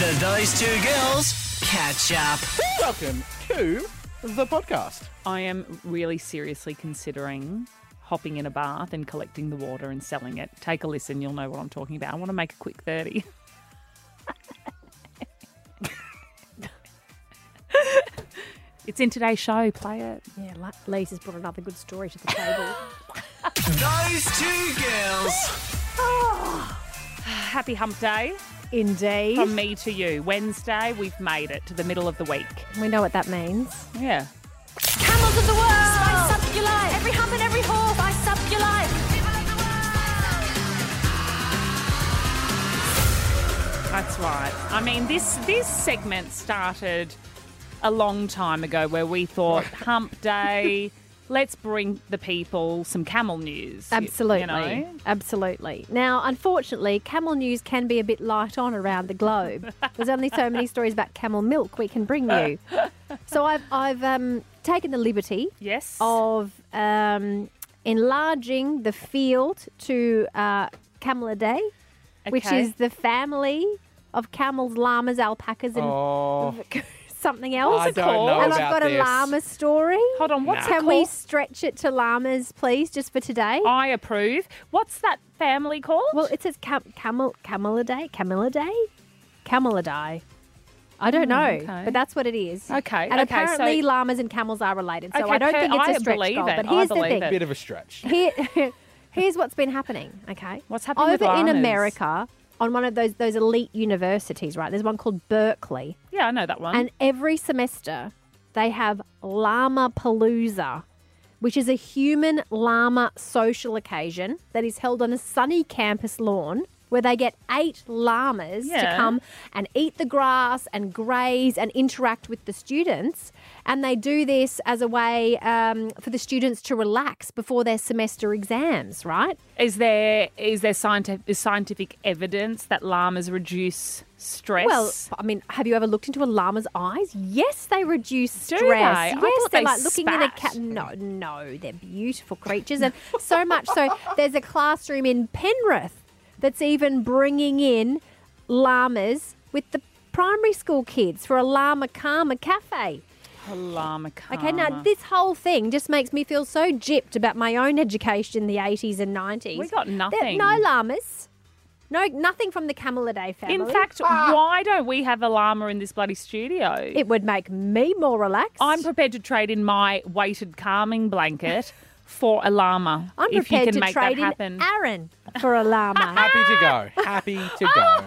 The Those Two Girls Catch Up. Welcome to the podcast. I am really seriously considering hopping in a bath and collecting the water and selling it. Take a listen, you'll know what I'm talking about. I want to make a quick 30. It's in today's show. Play it. Yeah, Lisa's brought another good story to the table. Those Two Girls. Happy hump day Indeed. from me to you. Wednesday, we've made it to the middle of the week. We know what that means. Yeah. Camels of the world, spice up your life. Every hump and every haul, spice up your life. That's right. I mean, this segment started a long time ago where we thought hump day, let's bring the people some camel news. Absolutely. You know? Absolutely. Now, unfortunately, camel news can be a bit light on around the globe. There's only so many stories about camel milk we can bring you. So I've taken the liberty Yes. of enlarging the field to Camelidae, which Okay. is the family of camels, llamas, alpacas, and something else. I don't know And about I've got this. a llama story. Hold on, what's it Can we called? stretch it to llamas, please, just for today? I approve. What's that family called? Well, it says Camelidae? I don't know, okay. but that's what it is. Okay, And okay, apparently so- llamas and camels are related, so Okay, I don't think it's I a stretch believe goal. it. But I here's the believe thing. it. Bit of a stretch. Here's what's been happening, okay? What's happening with Over in llamas? America, on one of those elite universities, right? There's one called Berkeley. Yeah, I know that one. And every semester, they have Llama Palooza, which is a human llama social occasion that is held on a sunny campus lawn where they get 8 llamas to Yeah. come and eat the grass and graze and interact with the students. And they do this as a way for the students to relax before their semester exams, right? Is there scientific evidence that llamas reduce stress? Well, I mean, have you ever looked into a llama's eyes? Yes, they reduce stress. they? I Yes, thought they're they like looking in a spat. cat. No, they're beautiful creatures, and so much so. There's a classroom in Penrith that's even bringing in llamas with the primary school kids for a llama karma cafe. a llama Okay, now this whole thing just makes me feel so gypped about my own education in the 80s and 90s. We got nothing. No llamas. No, nothing from the Camelidae family. In fact, why don't we have a llama in this bloody studio? It would make me more relaxed. I'm prepared to trade in my weighted calming blanket for a llama. I'm if you prepared can to make trade that happen. in Aaron for a llama. Happy to go. Happy to go.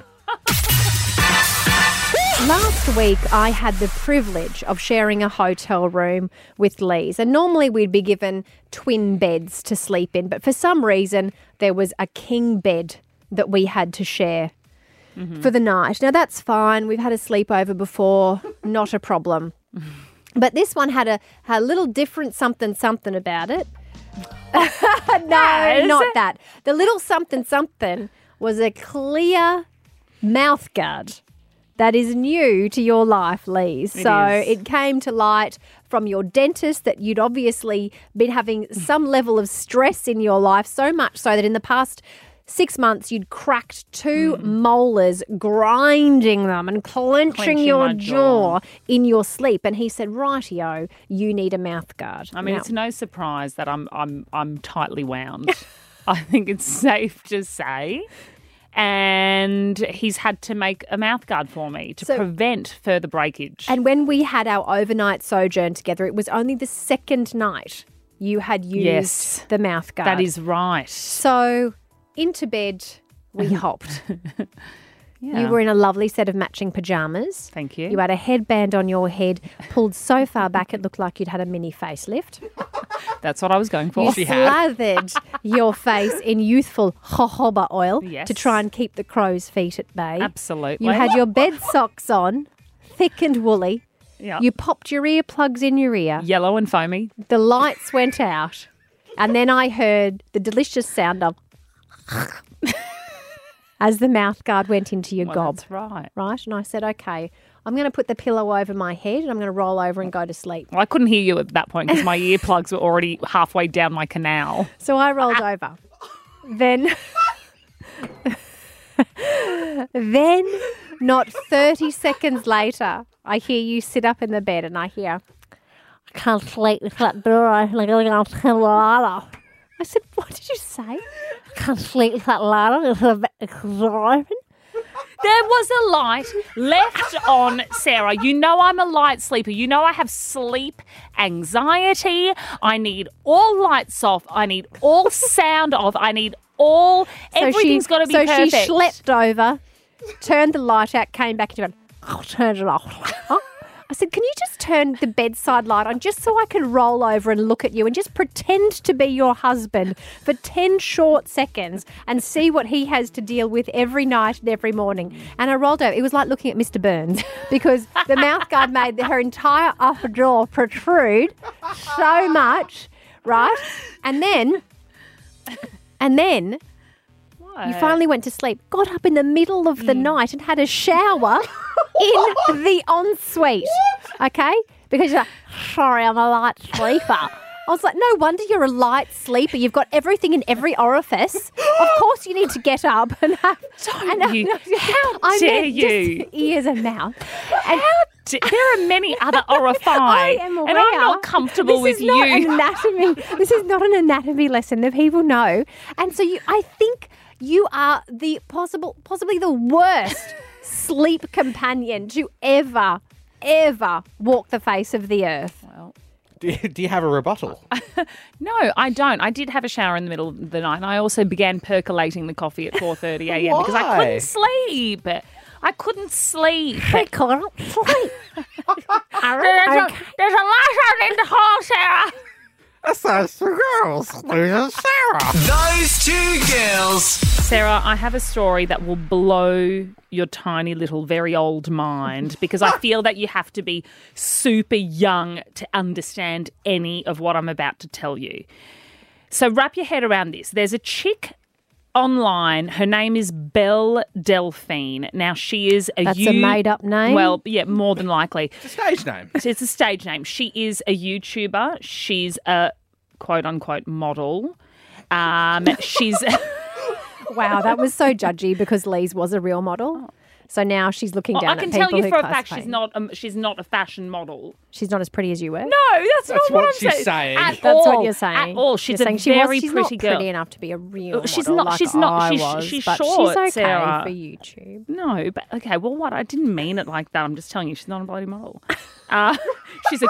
Last week, I had the privilege of sharing a hotel room with Lise. And normally we'd be given twin beds to sleep in. But for some reason, there was a king bed that we had to share for the night. Now, that's fine. We've had a sleepover before. Not a problem. But this one had a little different something about it. No, Yes. not that. The little something was a clear mouth guard that is new to your life, Lise. So is. it came to light from your dentist that you'd obviously been having some level of stress in your life, so much so that in the past 6 months you'd cracked 2 molars, grinding them and clenching Clenching your my jaw. jaw in your sleep. And he said, rightio, you need a mouth guard. I mean, Now, it's no surprise that I'm tightly wound. I think it's safe to say. And he's had to make a mouthguard for me to So- prevent further breakage. And when we had our overnight sojourn together, it was only the second night you had used Yes. the mouth guard. that is right. So into bed we hopped. Yeah. You were in a lovely set of matching pajamas. Thank you. You had a headband on your head, pulled so far back it looked like you'd had a mini facelift. That's what I was going for. You slathered your face in youthful jojoba oil Yes. to try and keep the crow's feet at bay. Absolutely. You had your bed socks on, thick and woolly. Yeah. You popped your earplugs in your ear. Yellow and foamy. The lights went out. And then I heard the delicious sound of as the mouthguard went into your Well, gob. that's right. Right? And I said, okay, I'm going to put the pillow over my head and I'm going to roll over and go to sleep. Well, I couldn't hear you at that point because my earplugs were already halfway down my canal. So I rolled over. Then Not 30 seconds later, I hear you sit up in the bed and I hear, I can't sleep with that door open. I'm going to go to the ladder. I said, what did you say? I can't sleep with that ladder. It's the door open. There was a light left on, Sarah. You know I'm a light sleeper. You know I have sleep anxiety. I need all lights off. I need all sound off. I need all... everything's got to be perfect. So she slept over, turned the light out, came back and she went, I'll turn it off. I said, can you just turn the bedside light on just so I can roll over and look at you and just pretend to be your husband for 10 short seconds and see what he has to deal with every night and every morning? And I rolled over. It was like looking at Mr. Burns because the mouthguard made her entire upper jaw protrude so much, right? And then you finally went to sleep, got up in the middle of the night and had a shower in the ensuite, okay? Because you're like, sorry, I'm a light sleeper. I was like, no wonder you're a light sleeper. You've got everything in every orifice. Of course you need to get up and have... How dare you? Ears and mouth. And there are many other orifices. I am aware. And I'm not comfortable with you. This is not an anatomy lesson that people know. And so I think you are the possibly the worst sleep companion to ever walk the face of the earth. Well, Do you have a rebuttal? no, I don't. I did have a shower in the middle of the night, and I also began percolating the coffee at 4:30 a.m. because I couldn't sleep. I couldn't sleep. I couldn't sleep. There's a light out in the hall, Sarah. That's the girls. Sarah. Those two girls. Sarah, I have a story that will blow your tiny little very old mind because I feel that you have to be super young to understand any of what I'm about to tell you. So wrap your head around this. There's a chick online. Her name is Belle Delphine. Now, she is a... That's a made-up name? Well, yeah, more than likely. It's a stage name. It's a stage name. She is a YouTuber. She's a quote-unquote model. She's... Wow, that was so judgy because Lise was a real model. So now she's looking down at people who I can tell you for a fact classify. she's not a fashion model. She's not as pretty as you were? No, that's not what I'm she's saying. At That's all. what you're saying. At all. She's You're a saying very she's pretty not girl. pretty enough to be a real She's model not. like She's not. I She's was, she's but short, she's okay Sarah. for YouTube. No, but okay. Well, what? I didn't mean it like that. I'm just telling you, she's not a bloody model. She's a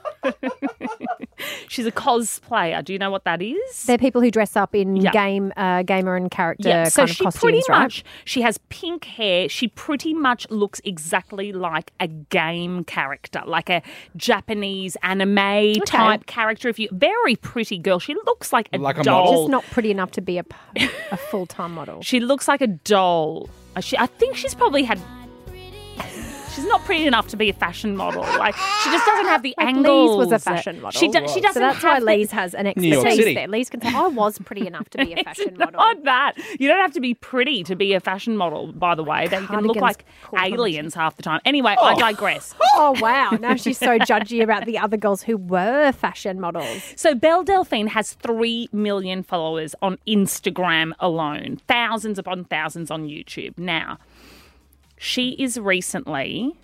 she's a cosplayer. Do you know what that is? They're people who dress up in Yeah. gamer and character Yeah, so kind of she costumes, pretty right? much, she has pink hair. She pretty much looks exactly like a game character, like a Japanese anime type character. Very pretty girl. She looks like a Like a doll. model? Just not pretty enough to be a full-time model. She looks like a doll. I think she's probably had... She's not pretty enough to be a fashion model. Like, she just doesn't have the angles. Lise was a fashion model. She doesn't So that's why have the- Lise has an New York expertise City. there. Lise can say, I was pretty enough to be a fashion It's model. not that. You don't have to be pretty to be a fashion model, by the way. That you can look Cardigans like pulled on aliens half the time. Anyway, I digress. Oh, wow. Now she's so judgy about the other girls who were fashion models. So Belle Delphine has 3 million followers on Instagram alone. Thousands upon thousands on YouTube. Now, she is recently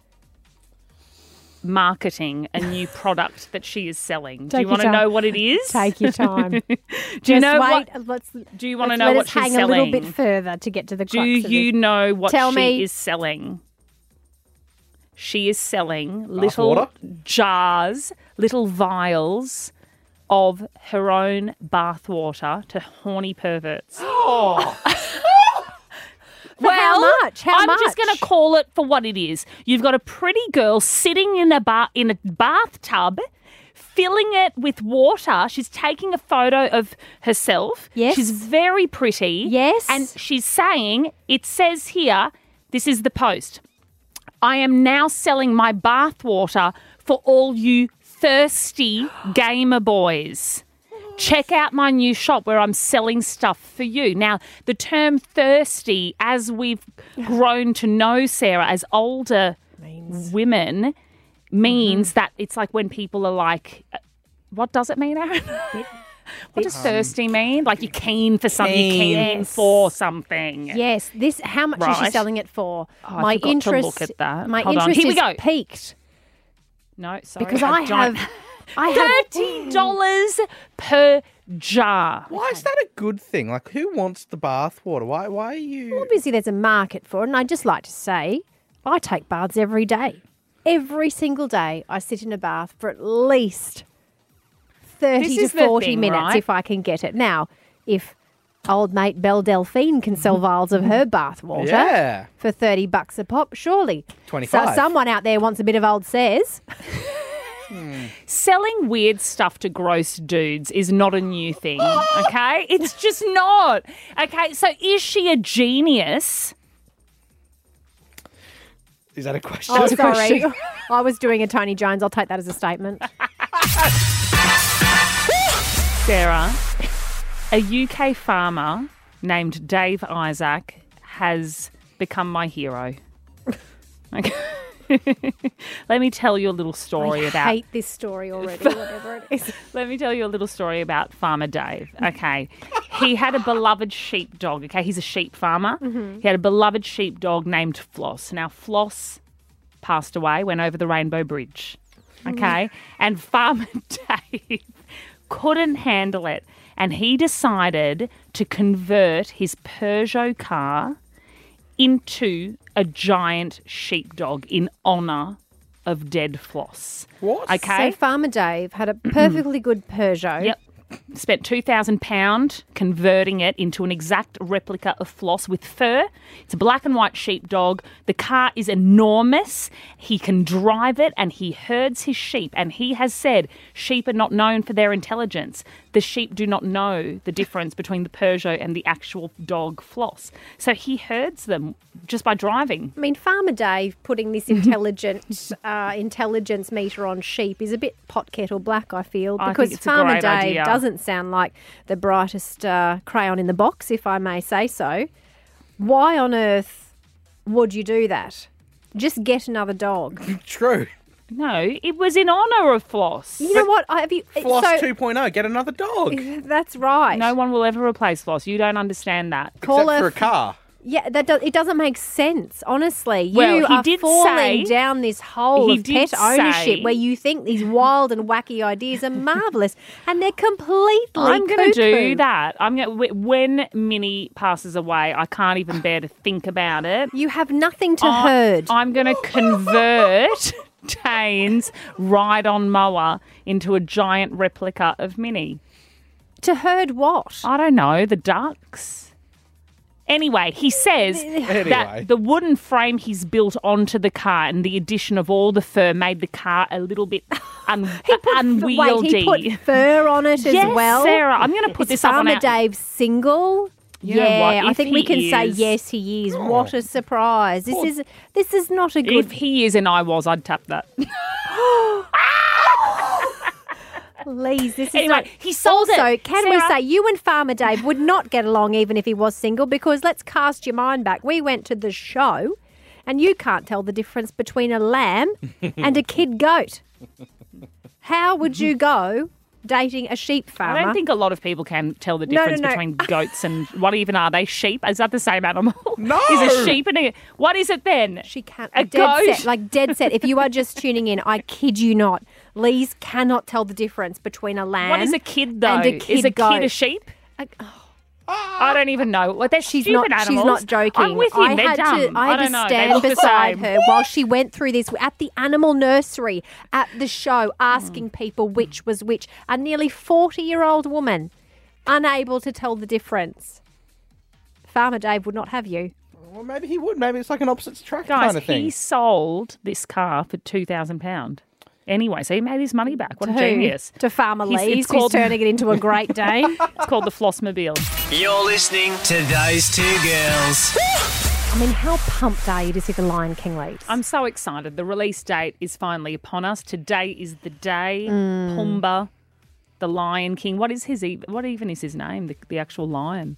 marketing a new product that she is selling. Do you Take want to your time. know what it is? Take your time. Do you Just know wait. what? Let's, Do you want to let's know let what us she's hang selling? a little bit further to get to the Do crux of you this. know what Tell she me. is selling? She is selling Bath little water? jars, little vials of her own bath water to horny perverts. But how much? How I'm much? just going to call it for what it is. You've got a pretty girl sitting in a bathtub, filling it with water. She's taking a photo of herself. Yes. She's very pretty. Yes. And she's saying, it says here, this is the post. I am now selling my bath water for all you thirsty gamer boys. Check out my new shop where I'm selling stuff for you. Now, the term thirsty, as we've grown to know, Sarah, as older women, means that it's like when people are like, what does it mean, Aaron? What does thirsty mean? Like you're keen for something, you're keen Yes. for something. Yes, how much is she Right. selling it for? I forgot to look at that. My Hold on. interest Here we is go. peaked No, sorry. because I have $30 per jar. Why is that a good thing? Like, who wants the bath water? Why are you... Obviously, there's a market for it, and I'd just like to say I take baths every day. Every single day, I sit in a bath for at least 30 This to is the 40 thing, minutes right? if I can get it. Now, if old mate Belle Delphine can sell vials of her bath water Yeah. for $30 a pop, surely. 25. So someone out there wants a bit of old Says. Selling weird stuff to gross dudes is not a new thing, okay? It's just not. Okay, so is she a genius? Is that a question? Oh, sorry. I was doing a Tony Jones. I'll take that as a statement. Sarah, a UK farmer named Dave Isaac has become my hero. Okay. Let me tell you a little story I about hate this story already, whatever it is. Let me tell you a little story about Farmer Dave. Okay. He had a beloved sheepdog. Okay. He's a sheep farmer. He had a beloved sheepdog named Floss. Now, Floss passed away, went over the Rainbow Bridge. Okay. And Farmer Dave couldn't handle it. And he decided to convert his Peugeot car into a giant sheepdog in honour of dead Floss. What? Okay. So Farmer Dave had a perfectly good Peugeot. Yep. Spent £2,000 converting it into an exact replica of Floss with fur. It's a black and white sheepdog. The car is enormous. He can drive it and he herds his sheep. And he has said sheep are not known for their intelligence. The sheep do not know the difference between the Peugeot and the actual dog Floss. So he herds them just by driving. I mean, Farmer Dave putting this intelligence meter on sheep is a bit pot kettle black, I feel, I think because it's a Farmer great Dave idea. doesn't sound like the brightest crayon in the box, if I may say so. Why on earth would you do that? Just get another dog. True. No, it was in honour of Floss. You know what? Have you? Floss so 2.0, get another dog. that's right. No one will ever replace Floss. You don't understand that. Call Except for her a car. Yeah, it doesn't make sense, honestly. Well, You he are did falling say- down this hole he of did pet ownership say- where you think these wild and wacky ideas are marvellous and they're completely I'm going to do cuckoo. that. When Minnie passes away, I can't even bear to think about it. You have nothing to herd. I'm going to convert Tane's ride-on mower into a giant replica of Minnie. To herd what? I don't know, the ducks. Anyway, he says Anyway. that the wooden frame he's built onto the car and the addition of all the fur made the car a little bit unwieldy. Wait, he put fur on it Yes, as well? Sarah, I'm going to put Is this up on Farmer our... Dave single? You know what? I If think we he can say is- yes, he is. What a surprise! This is not a good. If he is and I was, I'd tap that. Please, this is Anyway, not... he sold also, it. can we Sarah- say you and Farmer Dave would not get along even if he was single? Because let's cast your mind back. We went to the show, and you can't tell the difference between a lamb and a kid goat. How would you go dating a sheep farmer? I don't think a lot of people can tell the No, no, difference no. between goats and what even are they? Sheep? Is that the same animal? No. Is a sheep and a... What is it then? She can't. A dead goat? set, like dead set. If you are just tuning in, I kid you not, Lise cannot tell the difference between a lamb. What is a kid though? And a kid is a goat. kid a sheep? I don't even know. Well, they're She's stupid not. animals. She's not joking. I'm with you. I They're had dumb. to. I had don't to know. They stand look the beside same. her while she went through this at the animal nursery at the show, asking people which was which. A nearly 40-year-old woman, unable to tell the difference. Farmer Dave would not have you. Well, maybe he would. Maybe it's like an opposites attract Guys, kind of thing. he sold this car for £2,000. Anyway, so he made his money back. What a Who? genius. To Farmer He's- Lise, it's called- who's turning it into a Great Dane. It's called the Flossmobile. You're listening to those two girls. I mean, how pumped are you to see the Lion King leads? I'm so excited. The release date is finally upon us. Today is the day. Mm. Pumbaa, the Lion King. What even is his name? The actual lion.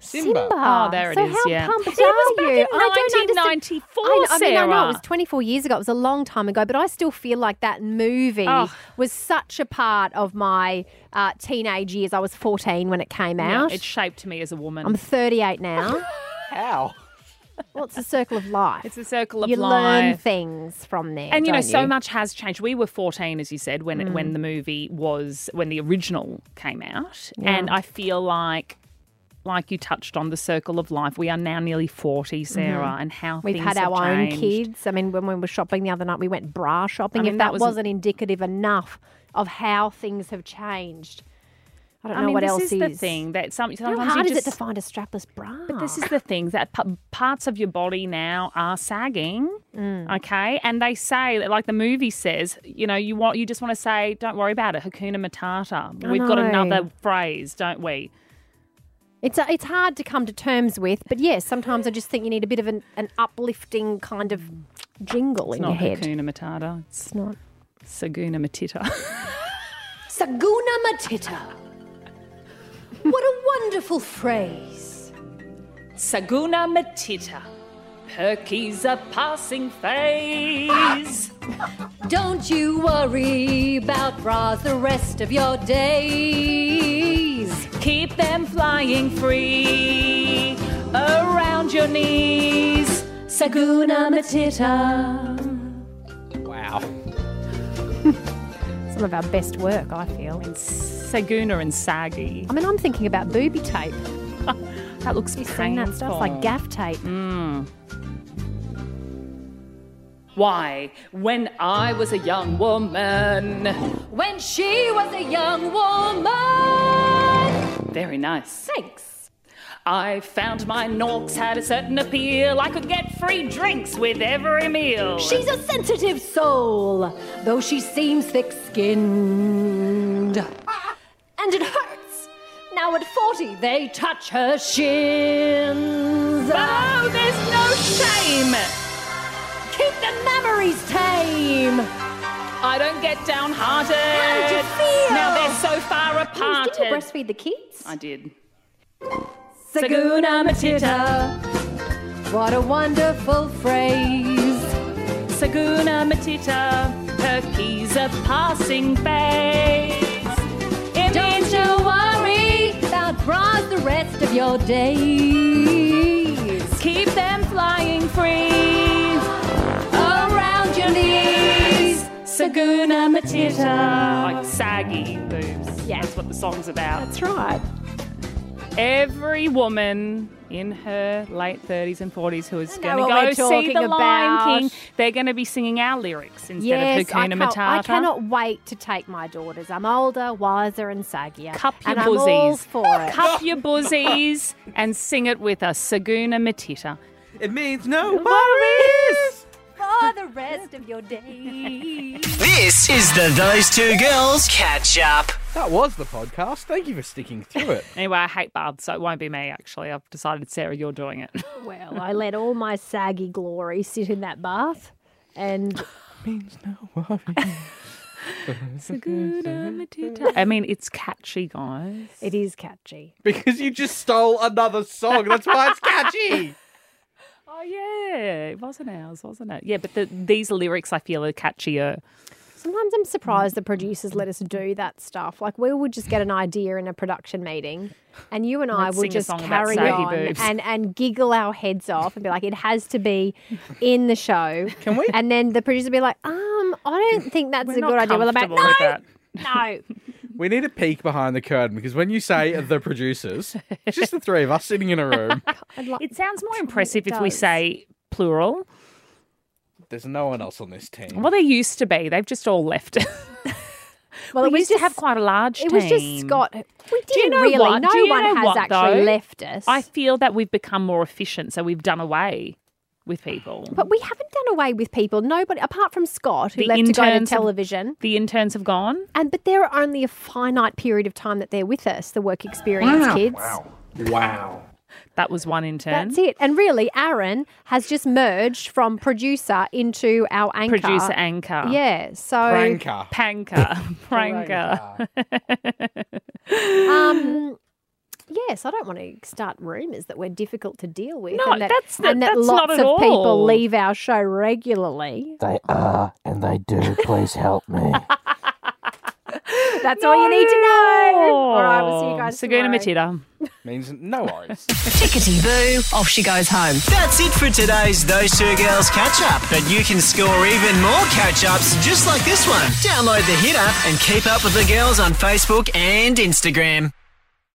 Simba. Oh, there it so is, how yeah. pumped It are was back you? in I don't understand. 1994, I mean, I know Sarah. it was 24 years ago. It was a long time ago, but I still feel like that movie was such a part of my teenage years. I was 14 when it came Yeah, out. it shaped me as a woman. I'm 38 now. How? Well, it's a circle of life. It's a circle of you life. learn things from there. And, don't so you? much has changed. We were 14, as you said, when the movie when the original came out. Yeah. And I feel like you touched on the circle of life, we are now nearly 40, Sarah, and how We've things had have our own changed. kids. I mean, when we were shopping the other night, we went bra shopping. I mean, if that that was- wasn't indicative enough of how things have changed. I don't know what this else is the thing that sometimes How you hard is just, it to find a strapless bra? But this is the thing that parts of your body now are sagging, okay? And they say, like the movie says, you just want to say, don't worry about it, Hakuna Matata. We've got know. another phrase, don't we? It's hard to come to terms with, but yes, sometimes I just think you need a bit of an uplifting kind of jingle in It's your not head. Hakuna Matata, It's not. Saguna Matita. Saguna Matita. What a wonderful phrase. Saguna Matita. Perky's a passing phase. Don't you worry about bras the rest of your days. Keep them flying free around your knees. Saguna Matita. Wow. Some of our best work, I feel. Saguna and saggy. I mean, I'm thinking about booby tape. That looks You've painful. seen that stuff like gaff tape. Why, when I was a young woman. When she was a young woman. Very nice. Thanks. I found my Norks had a certain appeal. I could get free drinks with every meal. She's a sensitive soul, though she seems thick-skinned. And it hurts. Now at 40, they touch her shins. Oh, there's no shame. Keep the memories tame. I don't get downhearted. How did you feel? Now they're so far apart. Did you breastfeed the kids? I did. Saguna Matita. What a wonderful phrase. Saguna Matita, Perky's a passing phase. It Don't means you worry about bras the rest of your days. keep them flying free Around your knees. Saguna Matita. Like saggy boobs. Yeah. That's what the song's about. That's right. Every woman in her late 30s and 40s who is I going know to what go we're see talking The Lion about. King, they're going to be singing our lyrics instead Yes, of Hakuna Matata. I cannot wait to take my daughters. I'm older, wiser, and saggier. Cup your and I'm all buzzies. for it. Cup your buzzies and sing it with us. Saguna Matita. It means no worries. For the rest of your days. This is the Those Two Girls Catch Up. That was the podcast. Thank you for sticking through it. Anyway, I hate baths, so it won't be me, actually. I've decided, Sarah, you're doing it. Well, I let all my saggy glory sit in that bath, and Means no worries. Saguna Matita. I mean, it's catchy, guys. it is catchy. Because you just stole another song. That's why it's catchy. Oh, yeah. It wasn't ours, wasn't it? Yeah, but these lyrics, I feel, are catchier. Sometimes I'm surprised the producers let us do that stuff. Like, we would just get an idea in a production meeting, and you and I Let's would sing a just song about carry saggy on boobs. and giggle our heads off and be like, it has to be in the show. Can we? And then the producer would be like, I don't think that's We're a not good idea. Well, I'm like, comfortable with that. no. We need a peek behind the curtain because when you say the producers, it's just the three of us sitting in a room. It sounds more impressive if we does. say plural. There's no one else on this team. Well, there used to be. They've just all left. Well, we used to have quite a large team. It was just Scott. We you didn't know really. what? No Do you one know has what, actually though? left us. I feel that we've become more efficient, so we've done away with people. But we haven't done away with people. Nobody, apart from Scott, who The left to go to interns have- television. The interns have gone. But there are only a finite period of time that they're with us, the work experience kids. Wow. That was one intern. That's it. And really, Aaron has just merged from producer into our anchor. Producer anchor. Yeah. So Pranker. Panker. Pranker. Yes, I don't want to start rumours that we're difficult to deal with. No, and that, that's lots not at of people all. leave our show regularly. They are, and they do. Please help me. That's all you need to know. All right, we'll see you guys Saguna tomorrow. Matita. Means no worries. Tickety boo, off she goes home. That's it for today's Those Two Girls catch up. But you can score even more catch ups just like this one. Download the Hit app and keep up with the girls on Facebook and Instagram.